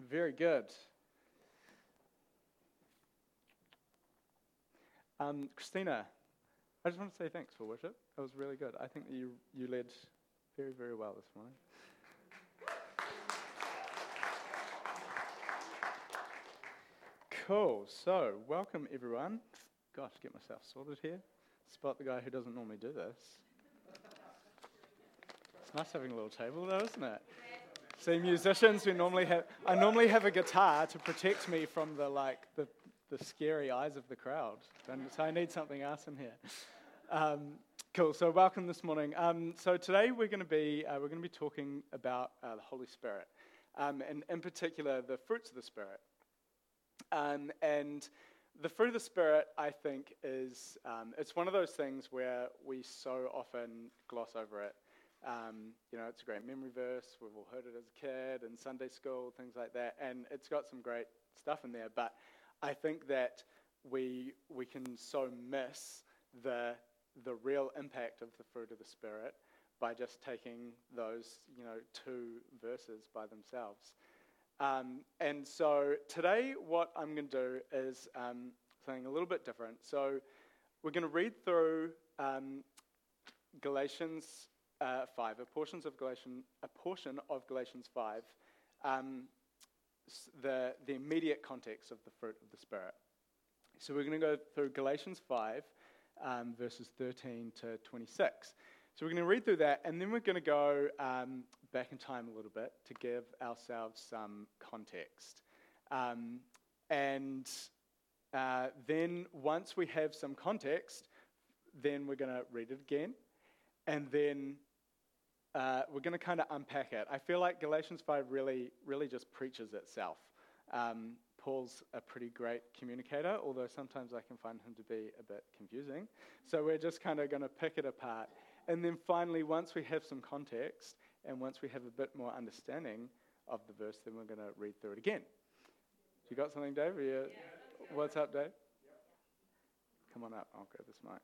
Very good. Christina, I just want to say thanks for worship. It was really good. I think that you led very, very well this morning. Cool. So, welcome everyone. Gosh, get myself sorted here. Spot the guy who doesn't normally do this. It's nice having a little table though, isn't it? See, musicians, I normally have a guitar to protect me from the scary eyes of the crowd. So I need something else in here. Cool. So welcome this morning. So today we're going to be talking about the Holy Spirit, and in particular the fruits of the Spirit. And the fruit of the Spirit, I think, is it's one of those things where we so often gloss over it. It's a great memory verse. We've all heard it as a kid in Sunday school, things like that, and it's got some great stuff in there. But I think that we can so miss the real impact of the fruit of the Spirit by just taking those two verses by themselves. And so today, what I'm going to do is something a little bit different. So we're going to read through Galatians 5, a portion of Galatians 5, the immediate context of the fruit of the Spirit. So we're going to go through Galatians 5, verses 13 to 26. So we're going to read through that, and then we're going to go back in time a little bit to give ourselves some context. And then once we have some context, then we're going to read it again, and then we're going to kind of unpack it. I feel like Galatians 5 really just preaches itself. Paul's a pretty great communicator, although sometimes I can find him to be a bit confusing. So we're just kind of going to pick it apart. And then finally, once we have some context, and once we have a bit more understanding of the verse, then we're going to read through it again. You got something, Dave? What's up, Dave? Come on up. I'll grab this mic.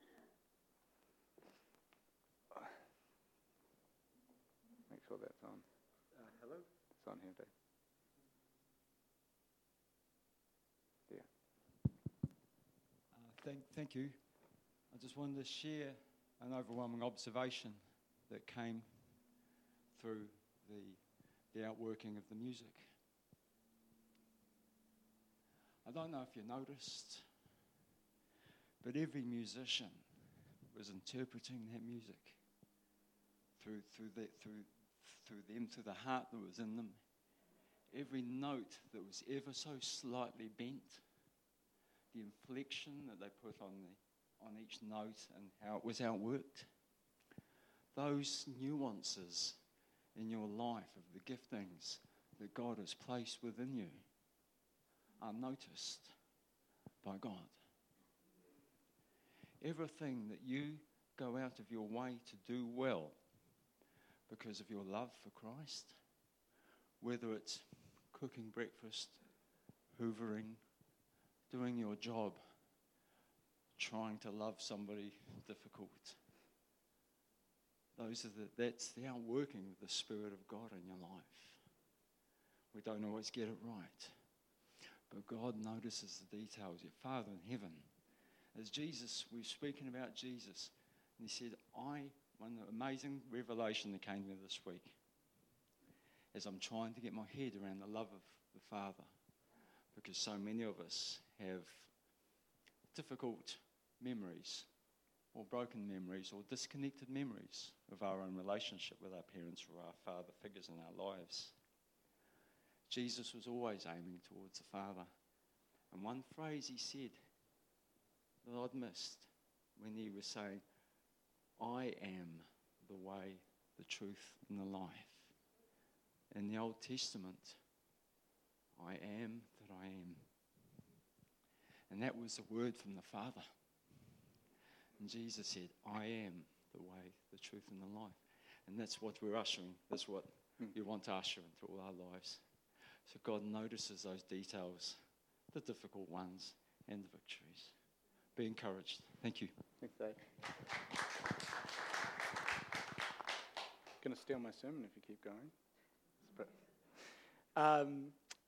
Make sure that's on. Hello? It's on here, Dave. Thank you. I just wanted to share an overwhelming observation that came through the outworking of the music. I don't know if you noticed, but every musician was interpreting that music through the heart that was in them. Every note that was ever so slightly bent, the inflection that they put on each note and how it was outworked. Those nuances in your life of the giftings that God has placed within you are noticed by God. Everything that you go out of your way to do well because of your love for Christ, whether it's cooking breakfast, hoovering, doing your job, trying to love somebody difficult. That's the outworking of the Spirit of God in your life. We don't always get it right, but God notices the details. Your Father in heaven, as Jesus, we're speaking about Jesus, and he said, one amazing revelation that came to me this week, as I'm trying to get my head around the love of the Father, because so many of us have difficult memories or broken memories or disconnected memories of our own relationship with our parents or our father figures in our lives. Jesus was always aiming towards the Father. And one phrase he said that I'd missed when he was saying, I am the way, the truth, and the life. In the Old Testament, I am that I am. And that was the word from the Father. And Jesus said, I am the way, the truth, and the life. And that's what we're ushering. That's what you want to usher into all our lives. So God notices those details, the difficult ones, and the victories. Be encouraged. Thank you. Thanks, Dave. Going to steal my sermon if you keep going.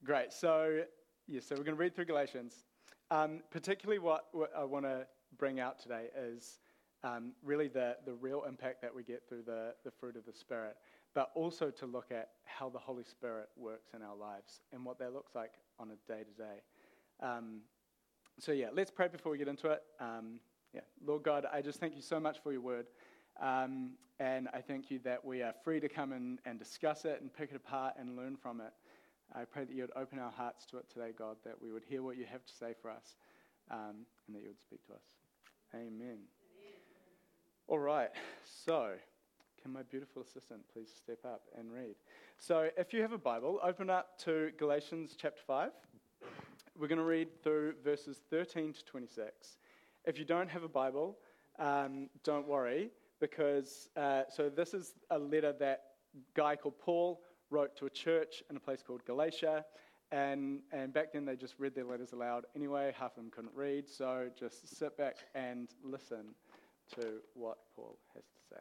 Great. So we're going to read through Galatians. Particularly what I want to bring out today is really the real impact that we get through the fruit of the Spirit, but also to look at how the Holy Spirit works in our lives and what that looks like on a day-to-day. Let's pray before we get into it. Lord God, I just thank you so much for your word. And I thank you that we are free to come and discuss it and pick it apart and learn from it. I pray that you would open our hearts to it today, God, that we would hear what you have to say for us, and that you would speak to us. Amen. All right, so can my beautiful assistant please step up and read? So if you have a Bible, open up to Galatians chapter 5. We're going to read through verses 13 to 26. If you don't have a Bible, don't worry, because so this is a letter that a guy called Paul wrote to a church in a place called Galatia, and back then they just read their letters aloud anyway. Half of them couldn't read, so just sit back and listen to what Paul has to say.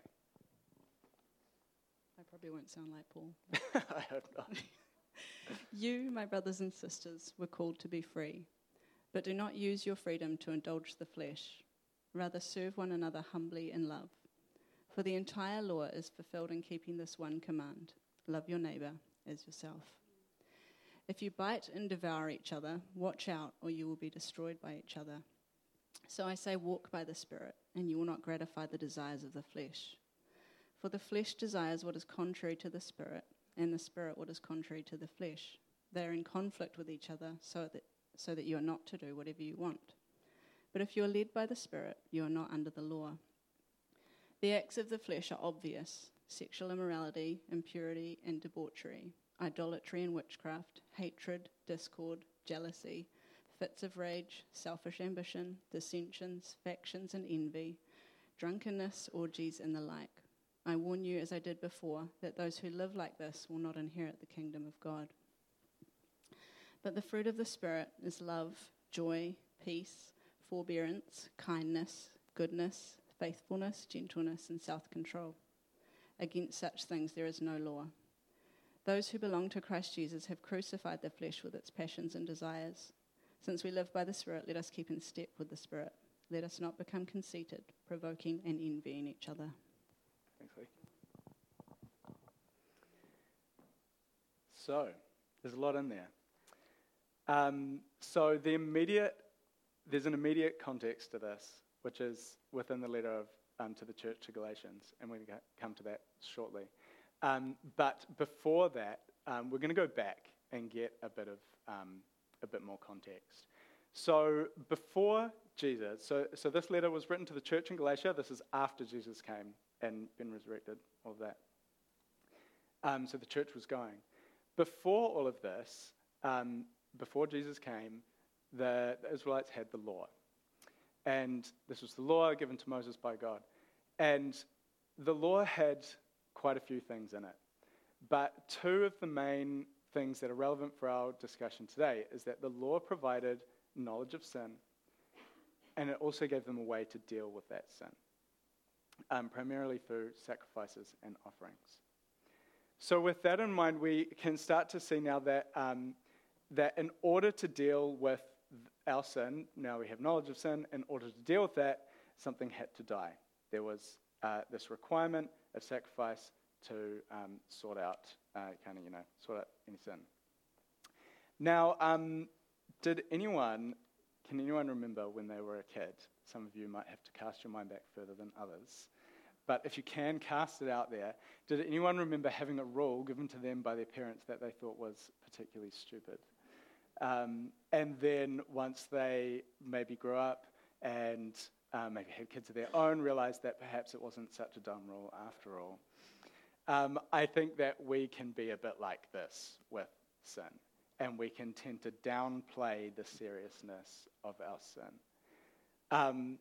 I probably won't sound like Paul. I hope not. You, my brothers and sisters, were called to be free, but do not use your freedom to indulge the flesh. Rather, serve one another humbly in love. For the entire law is fulfilled in keeping this one command: love your neighbor as yourself. If you bite and devour each other, watch out, or you will be destroyed by each other. So I say, walk by the Spirit, and you will not gratify the desires of the flesh. For the flesh desires what is contrary to the Spirit, and the Spirit what is contrary to the flesh. They are in conflict with each other, so that you are not to do whatever you want. But if you are led by the Spirit, you are not under the law. The acts of the flesh are obvious: sexual immorality, impurity and debauchery, idolatry and witchcraft, hatred, discord, jealousy, fits of rage, selfish ambition, dissensions, factions and envy, drunkenness, orgies and the like. I warn you, as I did before, that those who live like this will not inherit the kingdom of God. But the fruit of the Spirit is love, joy, peace, forbearance, kindness, goodness, faithfulness, gentleness and self-control. Against such things there is no law. Those who belong to Christ Jesus have crucified the flesh with its passions and desires. Since we live by the Spirit, let us keep in step with the Spirit. Let us not become conceited, provoking and envying each other. Thanks, Lee. So, there's a lot in there. So there's an immediate context to this, which is within the letter of to the church to Galatians, and we're going to come to that shortly. But before that, we're going to go back and get a bit more context. So before Jesus, so this letter was written to the church in Galatia. This is after Jesus came and been resurrected, all of that. So the church was going. Before all of this, before Jesus came, the Israelites had the law. And this was the law given to Moses by God. And the law had quite a few things in it. But two of the main things that are relevant for our discussion today is that the law provided knowledge of sin, and it also gave them a way to deal with that sin, primarily through sacrifices and offerings. So with that in mind, we can start to see now that that in order to deal with our sin, now we have knowledge of sin, in order to deal with that, something had to die. There was this requirement of sacrifice to sort out any sin. Now, can anyone remember when they were a kid? Some of you might have to cast your mind back further than others. But if you can cast it out there, did anyone remember having a rule given to them by their parents that they thought was particularly stupid? And then once they maybe grew up and maybe had kids of their own, realized that perhaps it wasn't such a dumb rule after all. I think that we can be a bit like this with sin, and we can tend to downplay the seriousness of our sin.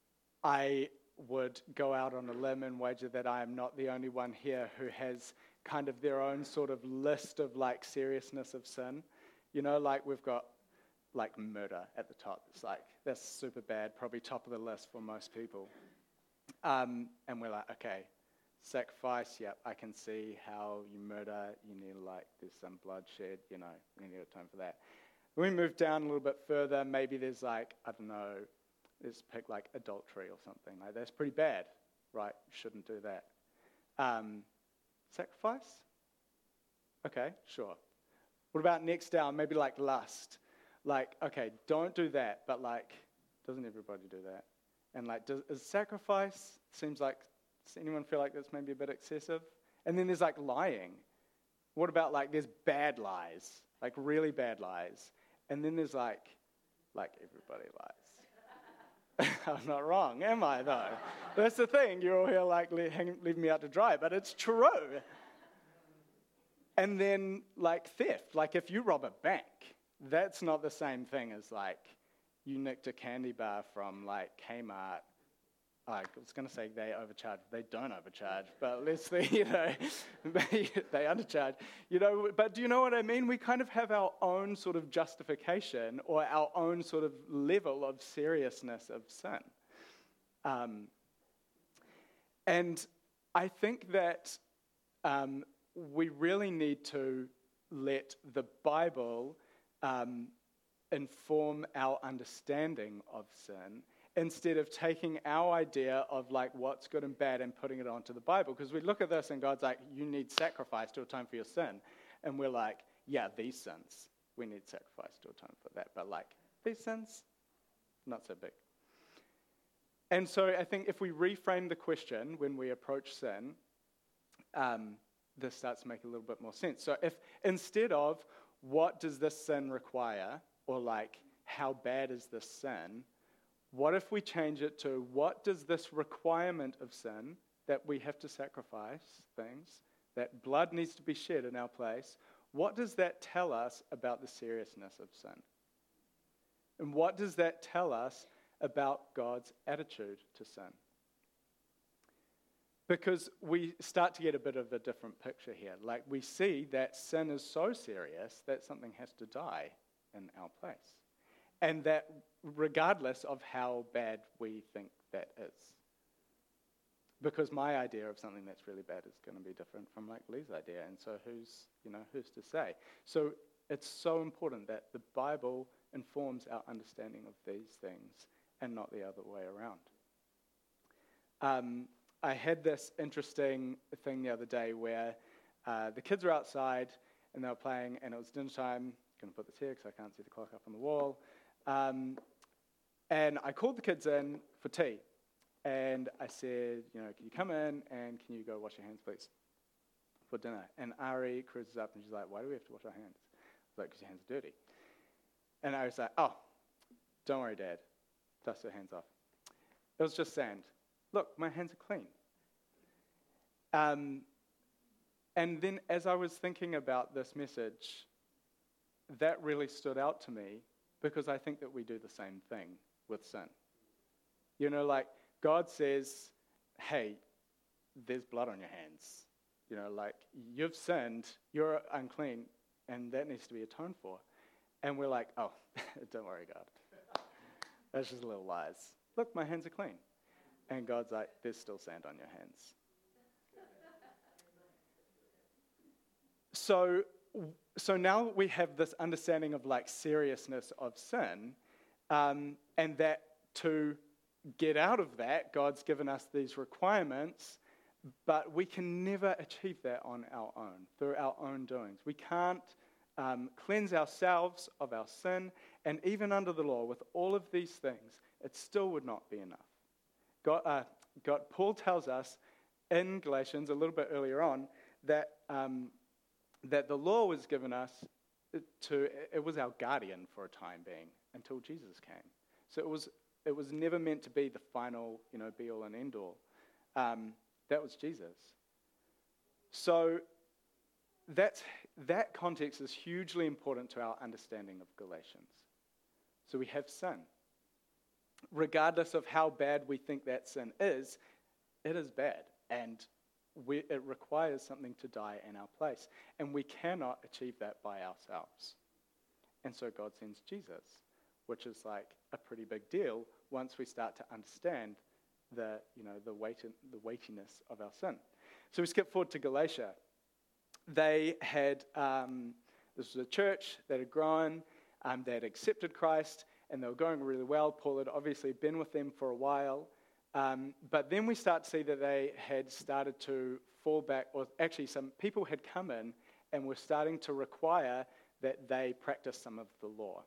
I would go out on a limb and wager that I am not the only one here who has kind of their own sort of list of like seriousness of sin. You know, like we've got like murder at the top. It's like, that's super bad, probably top of the list for most people. And we're like, okay, Sacrifice, yep, I can see how you murder, you need there's some bloodshed, you need to atone for that. When we move down a little bit further, maybe there's I don't know, let's pick adultery or something. That's pretty bad, right? Shouldn't do that. Sacrifice? Okay, sure. What about next down? Maybe lust. Okay, don't do that, but doesn't everybody do that? And is sacrifice, does anyone feel like that's maybe a bit excessive? And then there's lying. What about there's bad lies, really bad lies. And then there's everybody lies. I'm not wrong, am I though? That's the thing, you're all here leaving me out to dry, but it's true. And then theft, if you rob a bank, that's not the same thing as you nicked a candy bar from Kmart. I was going to say they overcharge. They don't overcharge, but let's say, they undercharge. But do you know what I mean? We kind of have our own sort of justification or our own sort of level of seriousness of sin. And I think that we really need to let the Bible inform our understanding of sin, instead of taking our idea of what's good and bad and putting it onto the Bible. Because we look at this and God's you need sacrifice to atone for your sin. And we're yeah, these sins, we need sacrifice to atone for that. But these sins, not so big. And so I think if we reframe the question when we approach sin, this starts to make a little bit more sense. So if instead of what does this sin require, or how bad is this sin, what if we change it to what does this requirement of sin, that we have to sacrifice things, that blood needs to be shed in our place, what does that tell us about the seriousness of sin? And what does that tell us about God's attitude to sin? Because we start to get a bit of a different picture here. We see that sin is so serious that something has to die in our place. And that regardless of how bad we think that is. Because my idea of something that's really bad is going to be different from Lee's idea. And so who's to say? So it's so important that the Bible informs our understanding of these things and not the other way around. I had this interesting thing the other day where the kids were outside and they were playing, and it was dinner time. I'm going to put this here because I can't see the clock up on the wall. And I called the kids in for tea. And I said, can you come in and can you go wash your hands, please, for dinner? And Ari cruises up and she's like, why do we have to wash our hands? I was like, because your hands are dirty. And I was like, oh, don't worry, Dad. Dust your hands off. It was just sand. Look, my hands are clean. And then as I was thinking about this message, that really stood out to me, because I think that we do the same thing with sin. God says, hey, there's blood on your hands. You've sinned, you're unclean, and that needs to be atoned for. And we're like, oh, don't worry, God. That's just little lies. Look, my hands are clean. And God's like, there's still sand on your hands. So now we have this understanding of seriousness of sin, and that to get out of that, God's given us these requirements, but we can never achieve that on our own, through our own doings. We can't cleanse ourselves of our sin, and even under the law, with all of these things, it still would not be enough. Paul tells us in Galatians, a little bit earlier on, that the law was given us it was our guardian for a time being, until Jesus came. So it was never meant to be the final, be all and end all. That was Jesus. So that context is hugely important to our understanding of Galatians. So we have sin. Regardless of how bad we think that sin is, it is bad. And it requires something to die in our place. And we cannot achieve that by ourselves. And so God sends Jesus, which is a pretty big deal once we start to understand the weightiness of our sin. So we skip forward to Galatia. They had, this was a church that had grown, they had accepted Christ, and they were going really well. Paul had obviously been with them for a while. But then we start to see that they had started to fall back, or actually some people had come in and were starting to require that they practice some of the law.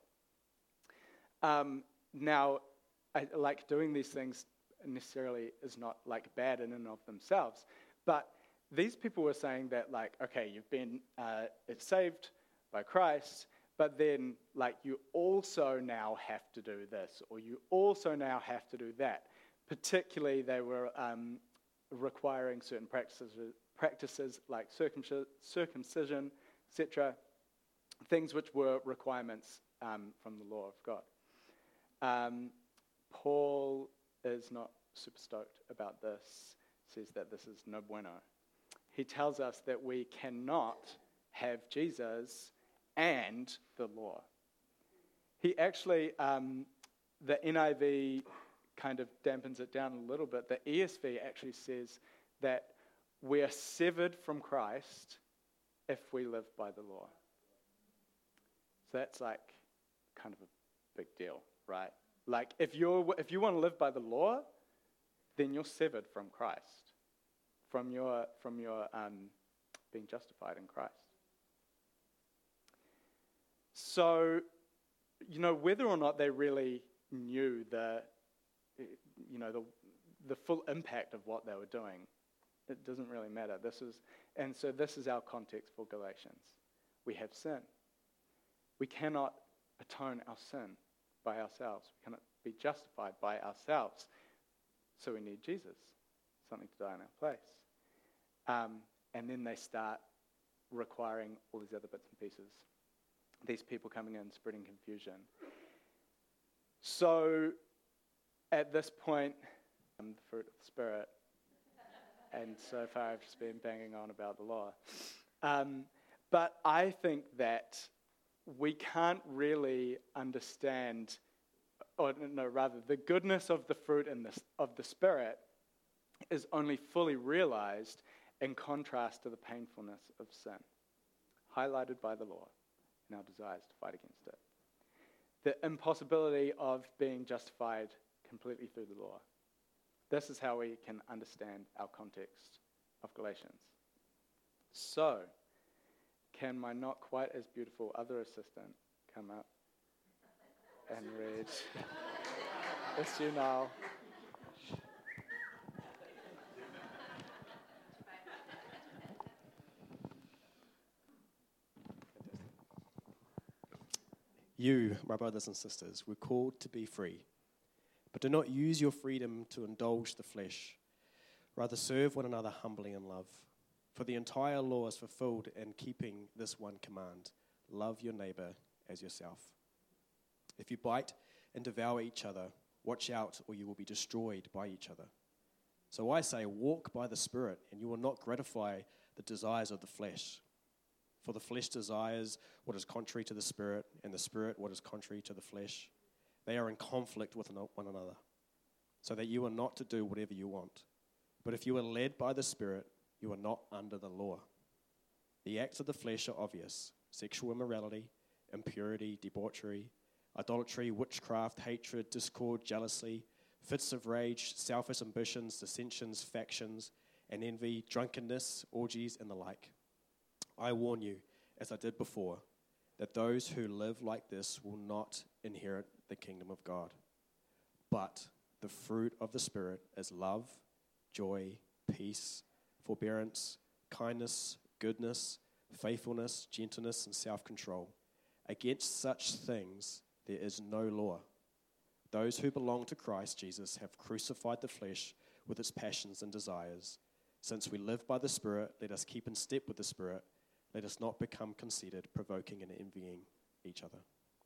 Now, like doing these things necessarily is not like bad in and of themselves, but these people were saying that, like, okay, you've been it's saved by Christ, but then like you also now have to do this, or you also now have to do that. Particularly, they were requiring certain practices like circumcision, etc., things which were requirements from the law of God. Paul is not super stoked about this, says that this is no bueno. He tells us that we cannot have Jesus and the law. He actually, the NIV kind of dampens it down a little bit. The ESV actually says that we are severed from Christ if we live by the law. So that's like kind of a big deal, right? Like if you want to live by the law, then you're severed from Christ, from your being justified in Christ. So, whether or not they really knew the full impact of what they were doing, it doesn't really matter. This is our context for Galatians. We have sin. We cannot atone our sin by ourselves. We cannot be justified by ourselves. So we need Jesus, something to die in our place. And then they start requiring all these other bits and pieces. These people coming in, spreading confusion. So at this point, the fruit of the Spirit, and so far I've just been banging on about the law. But I think that we can't really understand, or no, rather, the goodness of the fruit of the Spirit is only fully realized in contrast to the painfulness of sin, highlighted by the law and our desires to fight against it. The impossibility of being justified completely through the law. This is how we can understand our context of Galatians. So, can my not quite as beautiful other assistant come up and read? It's you now. You, my brothers and sisters, were called to be free, but do not use your freedom to indulge the flesh. Rather, serve one another humbly in love. For the entire law is fulfilled in keeping this one command: love your neighbor as yourself. If you bite and devour each other, watch out, or you will be destroyed by each other. So I say, walk by the Spirit, and you will not gratify the desires of the flesh. For the flesh desires what is contrary to the Spirit, and the Spirit what is contrary to the flesh. They are in conflict with one another, so that you are not to do whatever you want. But if you are led by the Spirit, you are not under the law. The acts of the flesh are obvious: sexual immorality, impurity, debauchery, idolatry, witchcraft, hatred, discord, jealousy, fits of rage, selfish ambitions, dissensions, factions, and envy, drunkenness, orgies, and the like. I warn you, as I did before, that those who live like this will not inherit the kingdom of God. But the fruit of the Spirit is love, joy, peace, forbearance, kindness, goodness, faithfulness, gentleness, and self-control. Against such things there is no law. Those who belong to Christ Jesus have crucified the flesh with its passions and desires. Since we live by the Spirit, let us keep in step with the Spirit. Let us not become conceited, provoking and envying each other.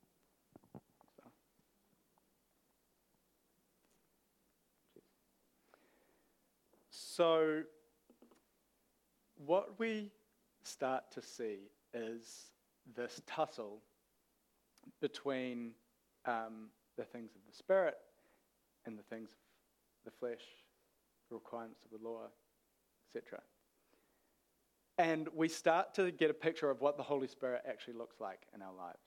So, what we start to see is this tussle between the things of the Spirit and the things of the flesh, the requirements of the law, etc. And we start to get a picture of what the Holy Spirit actually looks like in our lives.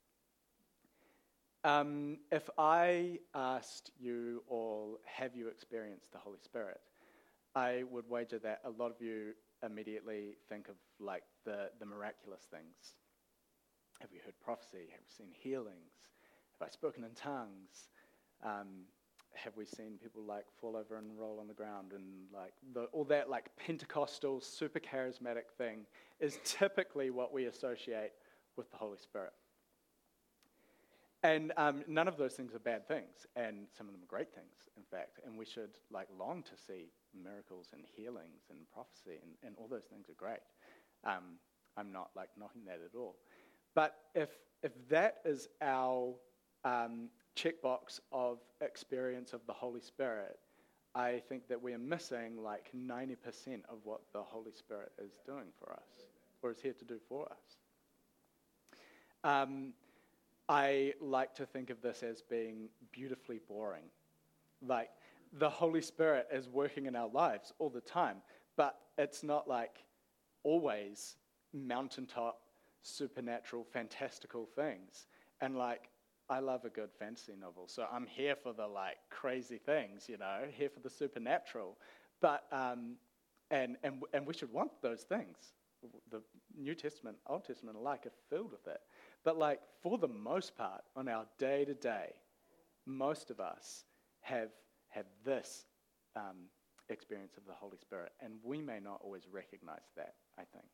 If I asked you all, have you experienced the Holy Spirit? I would wager that a lot of you immediately think of like the miraculous things. Have you heard prophecy? Have you seen healings? Have I spoken in tongues? Have we seen people like fall over and roll on the ground, and like all that like Pentecostal, super charismatic thing is typically what we associate with the Holy Spirit. And none of those things are bad things, and some of them are great things, in fact. And we should like long to see miracles and healings and prophecy, and all those things are great. I'm not like knocking that at all. But if that is our checkbox of experience of the Holy Spirit, I think that we are missing like 90% of what the Holy Spirit is doing for us, or is here to do for us. I like to think of this as being beautifully boring. Like, the Holy Spirit is working in our lives all the time, but it's not like always mountaintop, supernatural, fantastical things. And like, I love a good fantasy novel, so I'm here for the like crazy things, here for the supernatural. But and we should want those things. The New Testament, Old Testament alike are filled with it. But like for the most part, on our day to day, most of us have this experience of the Holy Spirit, and we may not always recognize that, I think.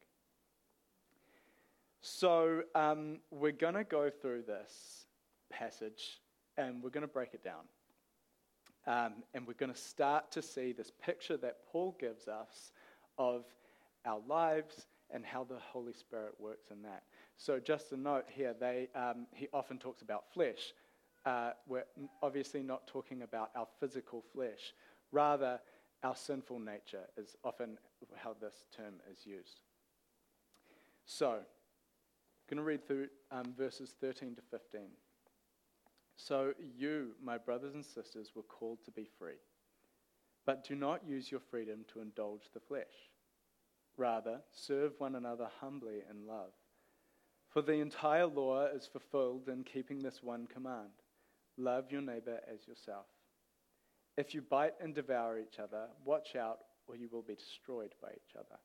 So we're going to go through this passage, and we're going to break it down. And we're going to start to see this picture that Paul gives us of our lives and how the Holy Spirit works in that. So just a note here, he often talks about flesh. We're obviously not talking about our physical flesh. Rather, our sinful nature is often how this term is used. So, I'm going to read through verses 13 to 15. So you, my brothers and sisters, were called to be free. But do not use your freedom to indulge the flesh. Rather, serve one another humbly in love. For the entire law is fulfilled in keeping this one command: love your neighbor as yourself. If you bite and devour each other, watch out, or you will be destroyed by each other.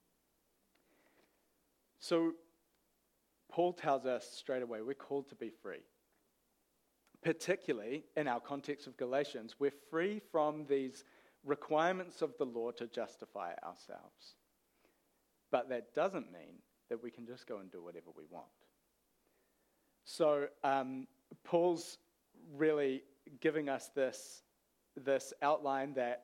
So, Paul tells us straight away we're called to be free. Particularly in our context of Galatians, we're free from these requirements of the law to justify ourselves. But that doesn't mean that we can just go and do whatever we want. So Paul's really giving us this outline that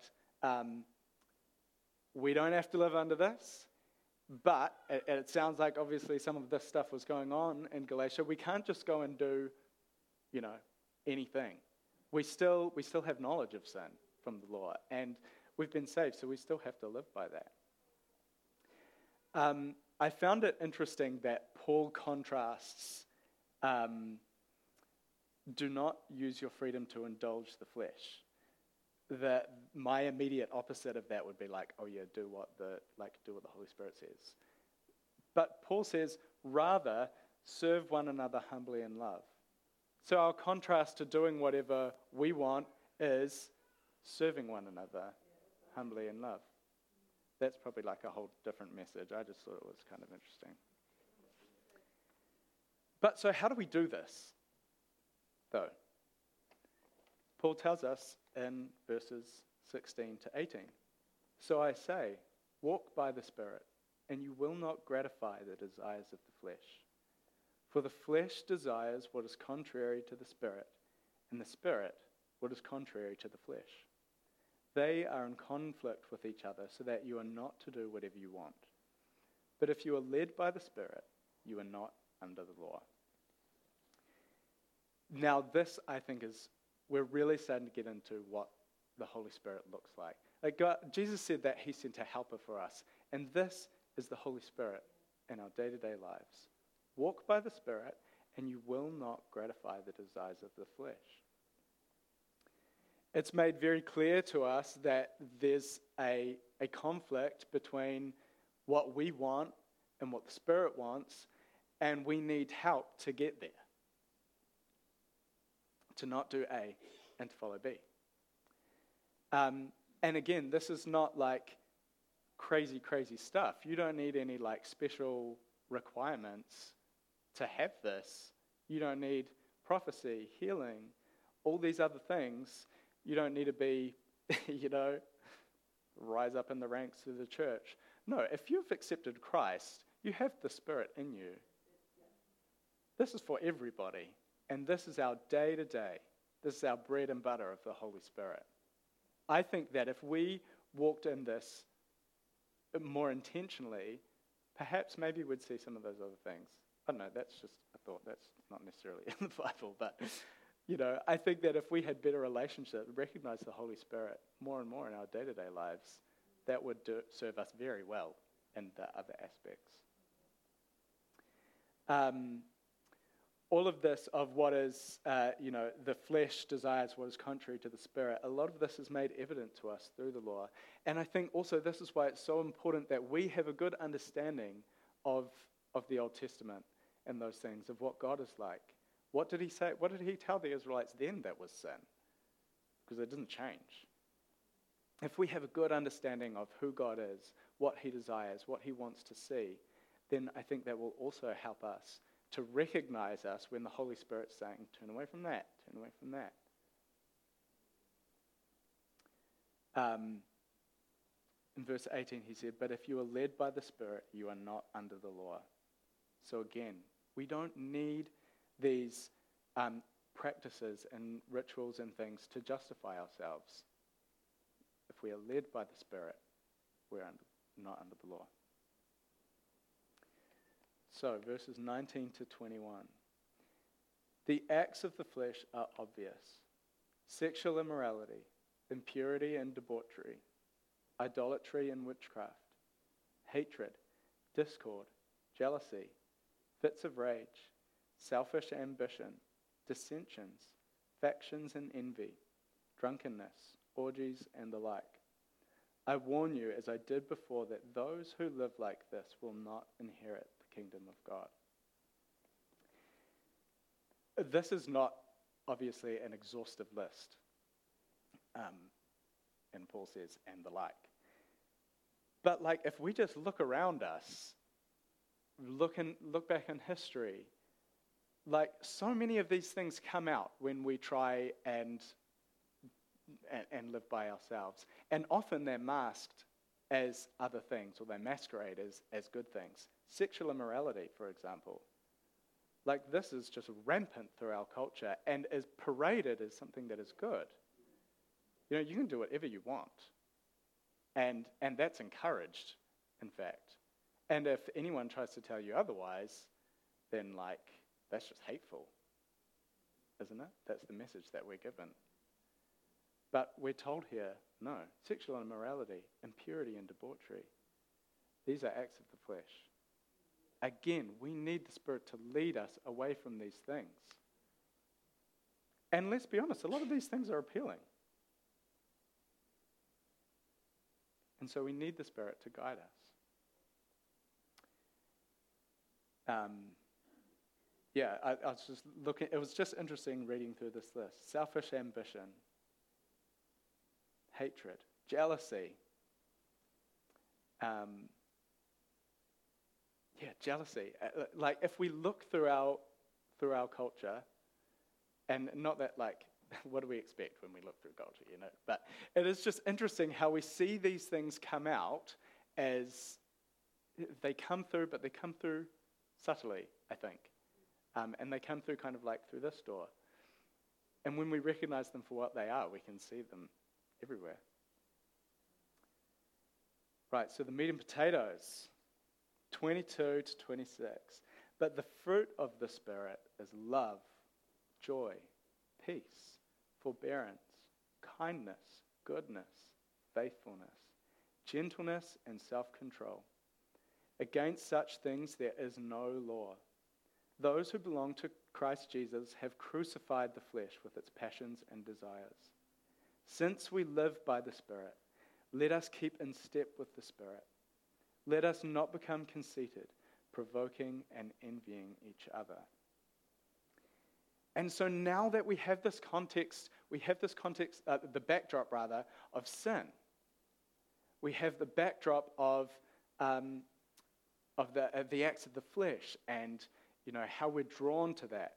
we don't have to live under this, but it sounds like obviously some of this stuff was going on in Galatia. We can't just go and do, anything. We still have knowledge of sin from the law, and we've been saved, so we still have to live by that. I found it interesting that Paul contrasts do not use your freedom to indulge the flesh. My immediate opposite of that would be like, oh yeah, do what the Holy Spirit says. But Paul says, rather, serve one another humbly in love. So our contrast to doing whatever we want is serving one another humbly in love. That's probably like a whole different message. I just thought it was kind of interesting. But so how do we do this, though? Paul tells us in verses 16 to 18. So I say, walk by the Spirit, and you will not gratify the desires of the flesh. For the flesh desires what is contrary to the Spirit, and the Spirit what is contrary to the flesh. They are in conflict with each other, so that you are not to do whatever you want. But if you are led by the Spirit, you are not under the law. Now this, I think, we're really starting to get into what the Holy Spirit looks like. Jesus said that he sent a helper for us, and this is the Holy Spirit in our day-to-day lives. Walk by the Spirit, and you will not gratify the desires of the flesh. It's made very clear to us that there's a conflict between what we want and what the Spirit wants, and we need help to get there. To not do A and to follow B. And again, this is not like crazy stuff. You don't need any like special requirements to have this. You don't need prophecy, healing, all these other things. You don't need to be, rise up in the ranks of the church. No, if you've accepted Christ, you have the Spirit in you. This is for everybody. And this is our day-to-day. This is our bread and butter of the Holy Spirit. I think that if we walked in this more intentionally, perhaps maybe we'd see some of those other things. I don't know, that's just a thought. That's not necessarily in the Bible. But, I think that if we had better relationship, recognize the Holy Spirit more and more in our day-to-day lives, that would serve us very well in the other aspects. All of this of what is, the flesh desires what is contrary to the Spirit, a lot of this is made evident to us through the law. And I think also this is why it's so important that we have a good understanding of the Old Testament and those things, of what God is like. What did he say? What did he tell the Israelites then that was sin? Because it didn't change. If we have a good understanding of who God is, what he desires, what he wants to see, then I think that will also help us to recognize us when the Holy Spirit's saying, turn away from that, turn away from that. In verse 18 he said, but if you are led by the Spirit, you are not under the law. So again, we don't need these practices and rituals and things to justify ourselves. If we are led by the Spirit, we're not under the law. So, verses 19 to 21. The acts of the flesh are obvious: sexual immorality, impurity and debauchery, idolatry and witchcraft, hatred, discord, jealousy, fits of rage, selfish ambition, dissensions, factions and envy, drunkenness, orgies and the like. I warn you, as I did before, that those who live like this will not inherit the kingdom of God. This is not obviously an exhaustive list. And Paul says, and the like. But like, if we just look around us, look back in history, like so many of these things come out when we try and live by ourselves. And often they're masked as other things, or they masquerade as good things. Sexual immorality, for example. Like, this is just rampant through our culture and is paraded as something that is good. You can do whatever you want. And that's encouraged, in fact. And if anyone tries to tell you otherwise, then, that's just hateful, isn't it? That's the message that we're given. But we're told here, no, sexual immorality, impurity and debauchery, these are acts of the flesh. Again, we need the Spirit to lead us away from these things. And let's be honest, a lot of these things are appealing. And so we need the Spirit to guide us. I was just looking, it was just interesting reading through this list. Selfish ambition, hatred, jealousy. Jealousy. Like, if we look through our culture, and not that, what do we expect when we look through culture, But it is just interesting how we see these things come out as they come through, but they come through subtly, I think. And they come through kind of like through this door. And when we recognize them for what they are, we can see them everywhere. Right, so the meat and potatoes, 22 to 26. But the fruit of the Spirit is love, joy, peace, forbearance, kindness, goodness, faithfulness, gentleness, and self-control. Against such things there is no law. Those who belong to Christ Jesus have crucified the flesh with its passions and desires. Since we live by the Spirit, let us keep in step with the Spirit. Let us not become conceited, provoking and envying each other. And so now that we have this context, the backdrop rather, of sin. We have the backdrop of the acts of the flesh and, how we're drawn to that.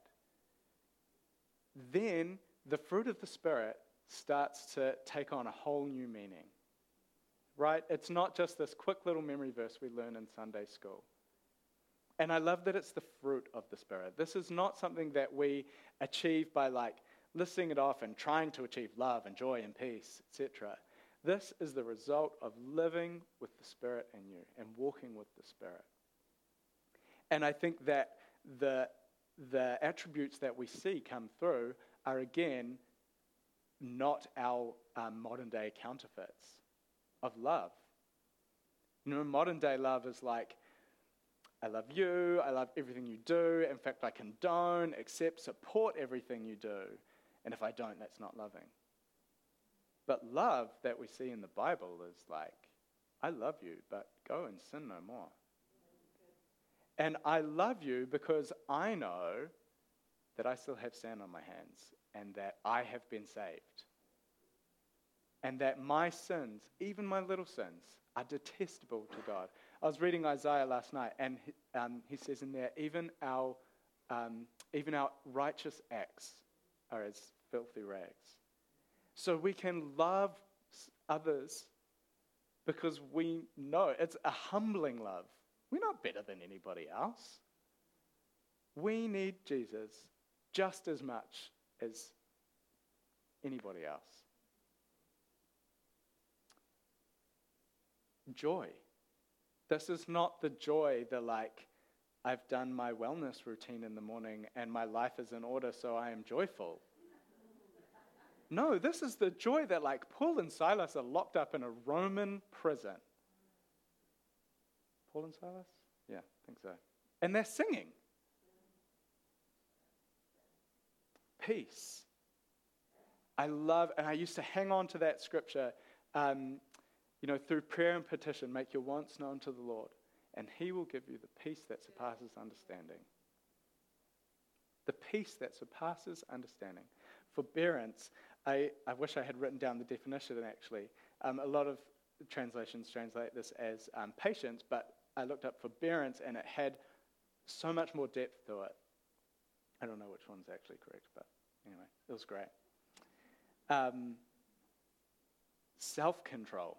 Then the fruit of the Spirit starts to take on a whole new meaning. Right? It's not just this quick little memory verse we learn in Sunday school. And I love that it's the fruit of the Spirit. This is not something that we achieve by listing it off and trying to achieve love and joy and peace, etc. This is the result of living with the Spirit in you and walking with the Spirit. And I think that the attributes that we see come through are, again, not our modern day counterfeits of love. Modern day love is like, I love you, I love everything you do. In fact, I condone, accept, support everything you do. And if I don't, that's not loving. But love that we see in the Bible is like, I love you, but go and sin no more. And I love you because I know that I still have sand on my hands and that I have been saved. And that my sins, even my little sins, are detestable to God. I was reading Isaiah last night, and he says in there, even our righteous acts are as filthy rags. So we can love others because we know it's a humbling love. We're not better than anybody else. We need Jesus just as much as anybody else. Joy. This is not the joy that I've done my wellness routine in the morning and my life is in order, so I am joyful. No, this is the joy that Paul and Silas are locked up in a Roman prison. Paul and Silas? Yeah, I think so. And they're singing. Peace. I used to hang on to that scripture, through prayer and petition, make your wants known to the Lord, and he will give you the peace that surpasses understanding. The peace that surpasses understanding. Forbearance, I wish I had written down the definition actually. A lot of translations translate this as patience, but I looked up forbearance and it had so much more depth to it. I don't know which one's actually correct, but anyway, it was great. Self-control.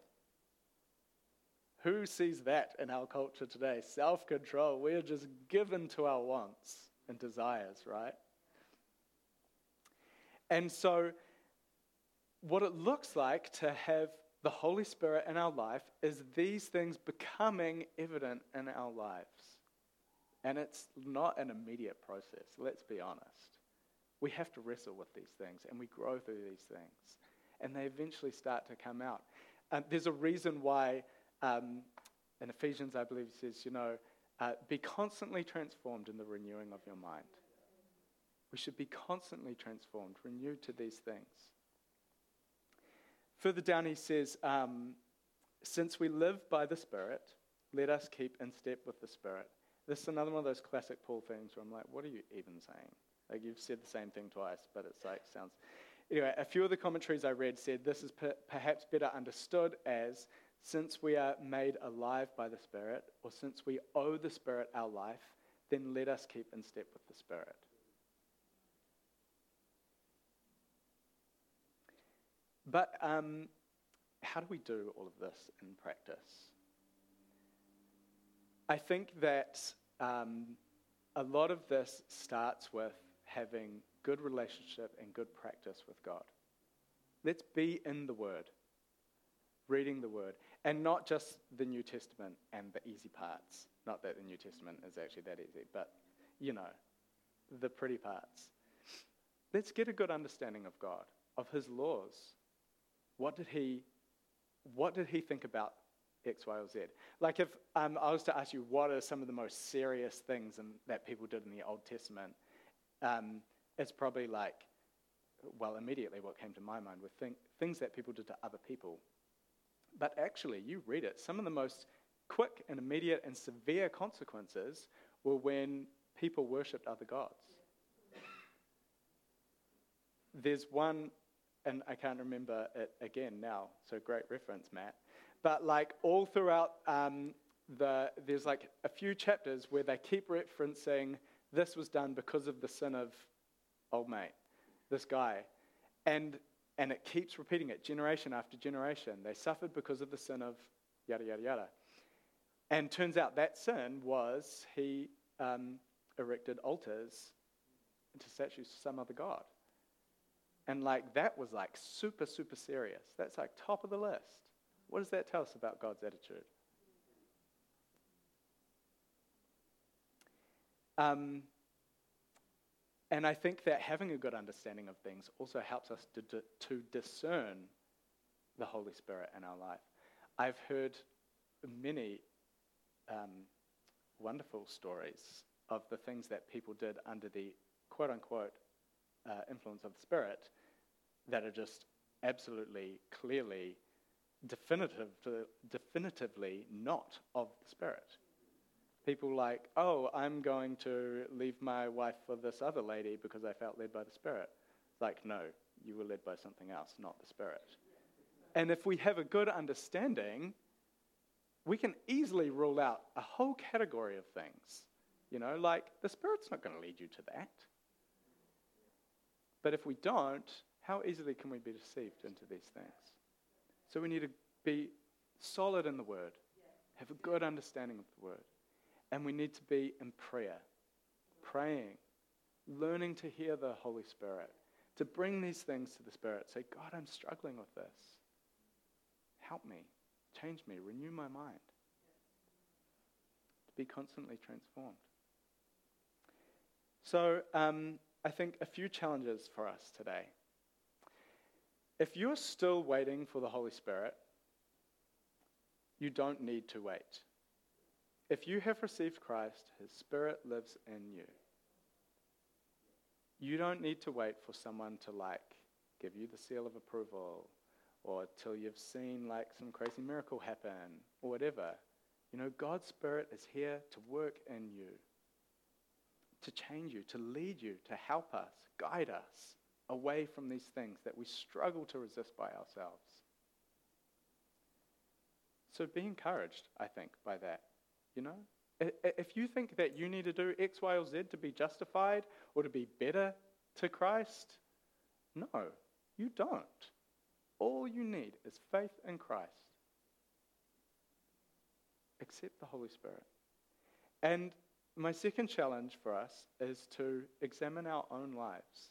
Who sees that in our culture today? Self-control. We're just given to our wants and desires, right? And so what it looks like to have the Holy Spirit in our life is these things becoming evident in our lives. And it's not an immediate process, let's be honest. We have to wrestle with these things, and we grow through these things. And they eventually start to come out. There's a reason why in Ephesians, I believe it says, be constantly transformed in the renewing of your mind. We should be constantly transformed, renewed to these things. Further down he says, since we live by the Spirit, let us keep in step with the Spirit. This is another one of those classic Paul things where I'm like, what are you even saying? You've said the same thing twice, but it's sounds... Anyway, a few of the commentaries I read said this is perhaps better understood as, since we are made alive by the Spirit, or since we owe the Spirit our life, then let us keep in step with the Spirit. But how do we do all of this in practice? I think that a lot of this starts with having good relationship and good practice with God. Let's be in the Word, reading the Word, and not just the New Testament and the easy parts. Not that the New Testament is actually that easy, but, the pretty parts. Let's get a good understanding of God, of his laws. What did he think about X, Y, or Z? If I was to ask you what are some of the most serious things that people did in the Old Testament, it's probably immediately what came to my mind were things that people did to other people. But actually, you read it, some of the most quick and immediate and severe consequences were when people worshipped other gods. There's one, and I can't remember it again now, so great reference, Matt. But like all throughout there's like a few chapters where they keep referencing this was done because of the sin of old mate, this guy. And it keeps repeating it generation after generation. They suffered because of the sin of yada, yada, yada. And turns out that sin was he erected altars to statues to some other god. And like that was like super, super serious. That's like top of the list. What does that tell us about God's attitude? And I think that having a good understanding of things also helps us to discern the Holy Spirit in our life. I've heard many wonderful stories of the things that people did under the quote-unquote influence of the Spirit that are just absolutely, clearly, definitively not of the Spirit. People like, oh, I'm going to leave my wife for this other lady because I felt led by the Spirit. It's like, no, you were led by something else, not the Spirit. And if we have a good understanding, we can easily rule out a whole category of things. You know, like the Spirit's not going to lead you to that. But if we don't, how easily can we be deceived into these things? So we need to be solid in the Word, have a good understanding of the Word. And we need to be in prayer, praying, learning to hear the Holy Spirit, to bring these things to the Spirit. Say, God, I'm struggling with this. Help me, change me, renew my mind. To be constantly transformed. So I think a few challenges for us today. If you're still waiting for the Holy Spirit, you don't need to wait. If you have received Christ, His Spirit lives in you. You don't need to wait for someone to give you the seal of approval or till you've seen some crazy miracle happen or whatever. You know, God's Spirit is here to work in you, to change you, to lead you, to help us, guide us away from these things that we struggle to resist by ourselves. So be encouraged, I think, by that. You know, if you think that you need to do X, Y, or Z to be justified or to be better to Christ, no, you don't. All you need is faith in Christ. Accept the Holy Spirit. And my second challenge for us is to examine our own lives.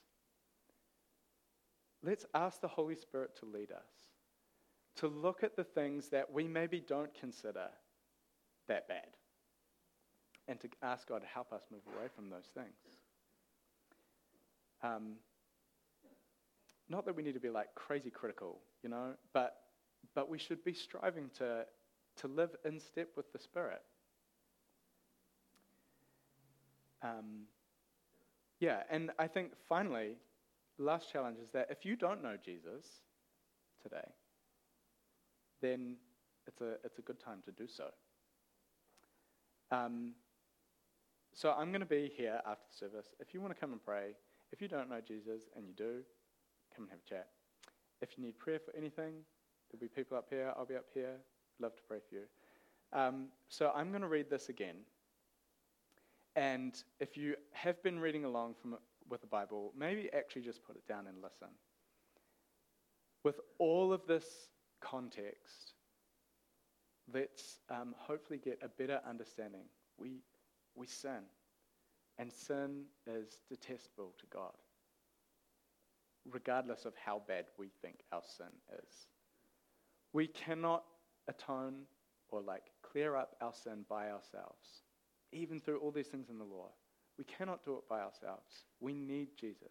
Let's ask the Holy Spirit to lead us, to look at the things that we maybe don't consider that bad, and to ask God to help us move away from those things. Not that we need to be crazy critical, you know, but we should be striving to live in step with the Spirit. And I think finally, the last challenge is that if you don't know Jesus today, then it's a good time to do so. So I'm going to be here after the service. If you want to come and pray, if you don't know Jesus and you do, come and have a chat. If you need prayer for anything, there'll be people up here. I'll be up here. Love to pray for you. So I'm going to read this again. And if you have been reading along with the Bible, maybe actually just put it down and listen. With all of this context, let's hopefully get a better understanding. We sin, and sin is detestable to God, regardless of how bad we think our sin is. We cannot atone or clear up our sin by ourselves, even through all these things in the law. We cannot do it by ourselves. We need Jesus.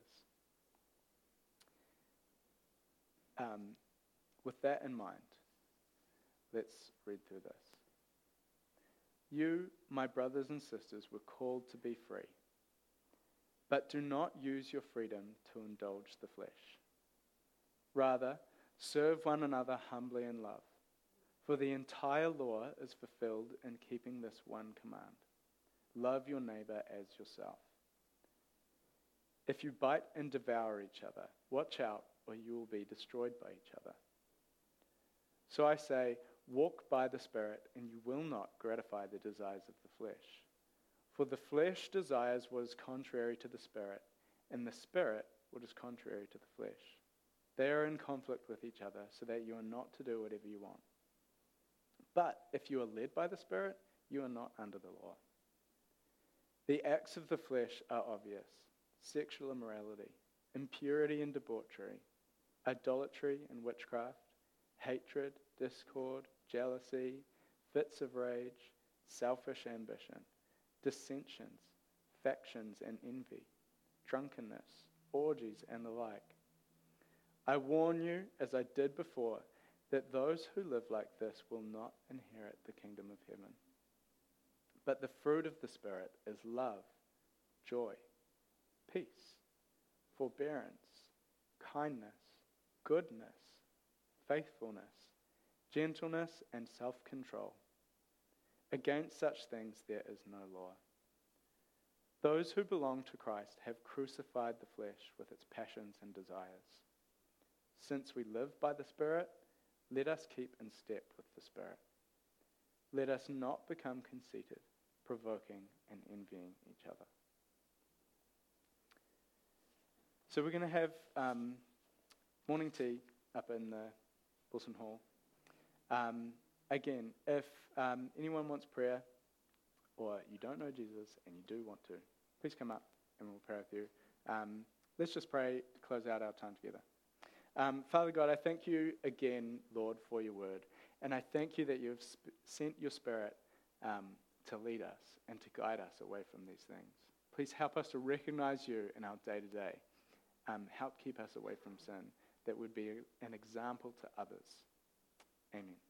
With that in mind, let's read through this. You, my brothers and sisters, were called to be free, but do not use your freedom to indulge the flesh. Rather, serve one another humbly in love. For the entire law is fulfilled in keeping this one command: love your neighbor as yourself. If you bite and devour each other, watch out, or you will be destroyed by each other. So I say, walk by the Spirit, and you will not gratify the desires of the flesh. For the flesh desires what is contrary to the Spirit, and the Spirit what is contrary to the flesh. They are in conflict with each other, so that you are not to do whatever you want. But if you are led by the Spirit, you are not under the law. The acts of the flesh are obvious: sexual immorality, impurity and debauchery, idolatry and witchcraft, hatred, discord, jealousy, fits of rage, selfish ambition, dissensions, factions and envy, drunkenness, orgies and the like. I warn you, as I did before, that those who live like this will not inherit the kingdom of heaven. But the fruit of the Spirit is love, joy, peace, forbearance, kindness, goodness, faithfulness, gentleness, and self-control. Against such things there is no law. Those who belong to Christ have crucified the flesh with its passions and desires. Since we live by the Spirit, let us keep in step with the Spirit. Let us not become conceited, provoking and envying each other. So we're going to have morning tea up in the Wilson Hall. Again, if anyone wants prayer, or you don't know Jesus and you do want to, please come up and we'll pray with you. Let's just pray to close out our time together. Father God, I thank you again, Lord, for your word. And I thank you that you've sent your Spirit to lead us and to guide us away from these things. Please help us to recognize you in our day-to-day. Help keep us away from sin, that would be an example to others. Amen.